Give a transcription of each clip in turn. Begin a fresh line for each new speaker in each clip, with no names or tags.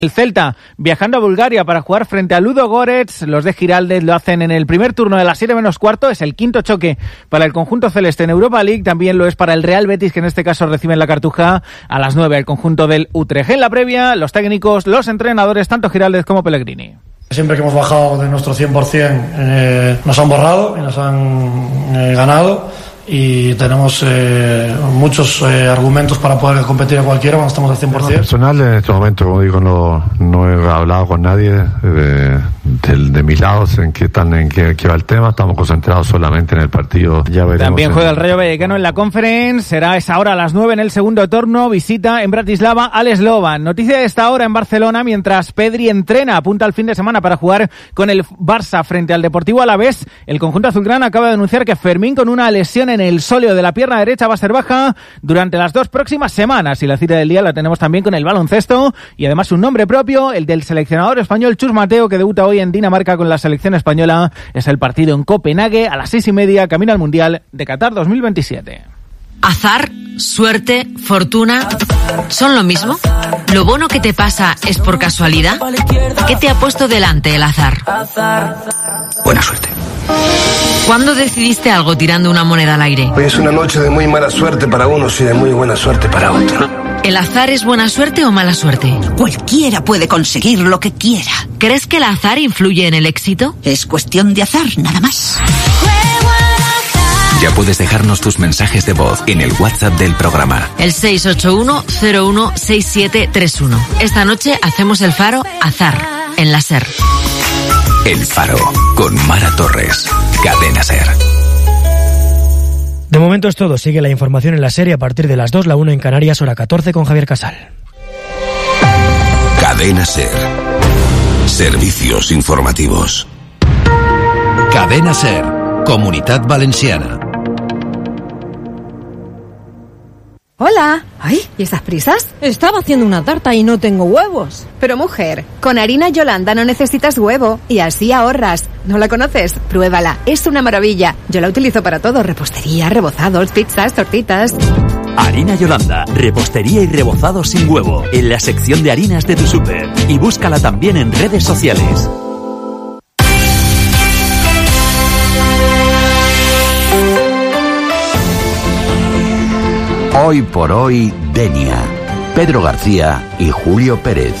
El Celta viajando a Bulgaria para jugar frente a Ludogorets. Los de Giraldez lo hacen en el primer turno de las 7:15. Es el quinto choque para el conjunto celeste en Europa League. También lo es para el Real Betis, que en este caso recibe en la Cartuja a las 9 el conjunto del Utrecht. En la previa, los técnicos, los entrenadores, tanto Giraldez como Pellegrini.
Siempre que hemos bajado de nuestro 100%, nos han borrado y nos han ganado. Y tenemos muchos argumentos para poder competir a cualquiera cuando estamos al 100%.
Personal, en este momento, como digo, no he hablado con nadie de mis lados en qué va el tema. Estamos concentrados solamente en el partido. Ya veremos.
También juega el Rayo Vallecano en la Conference. Será esa hora a las 9 en el segundo turno. Visita en Bratislava al Slovan. Noticia de esta hora en Barcelona, mientras Pedri entrena, apunta al fin de semana para jugar con el Barça frente al Deportivo Alavés. El conjunto azulgrana acaba de anunciar que Fermín, con una lesión en el sóleo de la pierna derecha, va a ser baja durante las 2 próximas semanas. Y la cita del día la tenemos también con el baloncesto y además un nombre propio, el del seleccionador español Chus Mateo, que debuta hoy en Dinamarca con la selección española. Es el partido en Copenhague a las 6:30, camino al Mundial de Qatar 2027.
Azar, suerte, fortuna, ¿son lo mismo? ¿Lo bueno que te pasa es por casualidad? ¿Qué te ha puesto delante el azar?
Buena suerte.
¿Cuándo decidiste algo tirando una moneda al aire?
Hoy es una noche de muy mala suerte para unos y de muy buena suerte para otros.
¿El azar es buena suerte o mala suerte?
Cualquiera puede conseguir lo que quiera.
¿Crees que el azar influye en el éxito?
Es cuestión de azar, nada más.
Ya puedes dejarnos tus mensajes de voz en el WhatsApp del programa.
El 681-016731. Esta noche hacemos el faro Azar, en la SER.
El Faro, con Mara Torres. Cadena SER.
De momento es todo. Sigue la información en la SER a partir de las 2, la 1 en Canarias, hora 14, con Javier Casal.
Cadena SER. Servicios informativos.
Cadena SER. Comunitat Valenciana.
Hola. Ay, ¿y esas prisas?
Estaba haciendo una tarta y no tengo huevos.
Pero mujer, con harina Yolanda no necesitas huevo y así ahorras. ¿No la conoces? Pruébala, es una maravilla. Yo la utilizo para todo, repostería, rebozados, pizzas, tortitas.
Harina Yolanda, repostería y rebozados sin huevo, en la sección de harinas de tu súper. Y búscala también en redes sociales.
Hoy por hoy, Denia, Pedro García y Julio Pérez.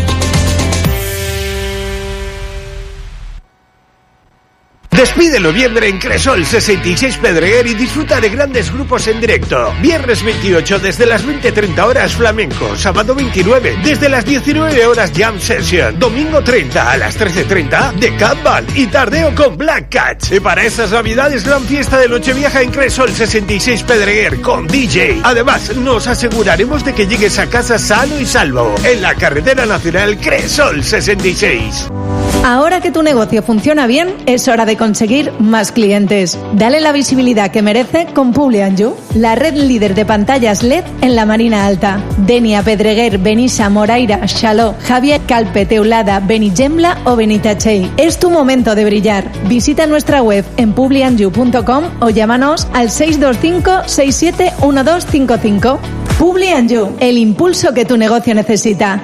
Despídelo bien en Cresol 66 Pedreguer y disfruta de grandes grupos en directo. Viernes 28 desde las 20:30 horas flamenco. Sábado 29 desde las 19 horas jam session. Domingo 30 a las 13:30 de Catball y tardeo con Black Cats. Y para estas navidades, gran fiesta de Nochevieja en Cresol 66 Pedreguer con DJ. Además, nos aseguraremos de que llegues a casa sano y salvo. En la carretera nacional Cresol 66.
Ahora que tu negocio funciona bien, es hora de conseguir más clientes. Dale la visibilidad que merece con Publi&You, la red líder de pantallas LED en la Marina Alta. Denia, Pedreguer, Benissa, Moraira, Xaló, Javier, Calpe, Teulada, Benigembla o Benitachell. Es tu momento de brillar. Visita nuestra web en publiandyou.com o llámanos al 625 67 1255. Publi&You, el impulso que tu negocio necesita.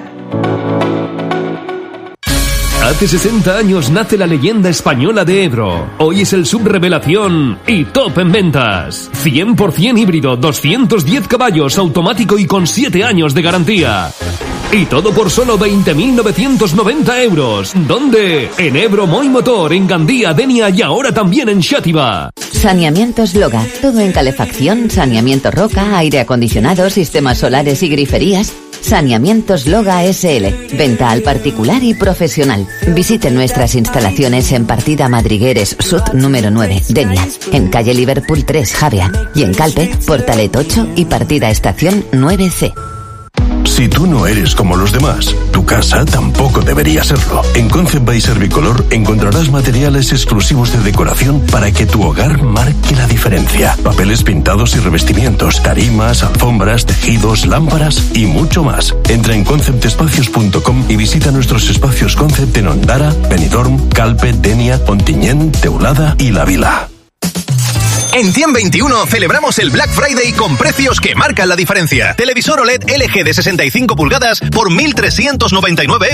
Hace 60 años nace la leyenda española de Ebro. Hoy es el subrevelación y top en ventas. 100% híbrido, 210 caballos, automático y con 7 años de garantía. Y todo por solo 20.990 euros. ¿Dónde? En Ebro Moi Motor, en Gandía, Denia y ahora también en Xàtiva.
Saneamientos Loga. Todo en calefacción, saneamiento roca, aire acondicionado, sistemas solares y griferías. Saneamientos Loga SL. Venta al particular y profesional. Visite nuestras instalaciones en Partida Madrigueres Sud número 9, Denia. En calle Liverpool 3, Javea. Y en Calpe, Portalet 8 y Partida Estación 9C.
Si tú no eres como los demás, tu casa tampoco debería serlo. En Concept by Servicolor encontrarás materiales exclusivos de decoración para que tu hogar marque la diferencia. Papeles pintados y revestimientos, tarimas, alfombras, tejidos, lámparas y mucho más. Entra en conceptespacios.com y visita nuestros espacios Concept en Ondara, Benidorm, Calpe, Denia, Ontinyent, Teulada y La Vila.
En 121 celebramos el Black Friday con precios que marcan la diferencia. Televisor OLED LG de 65 pulgadas por 1.399 €.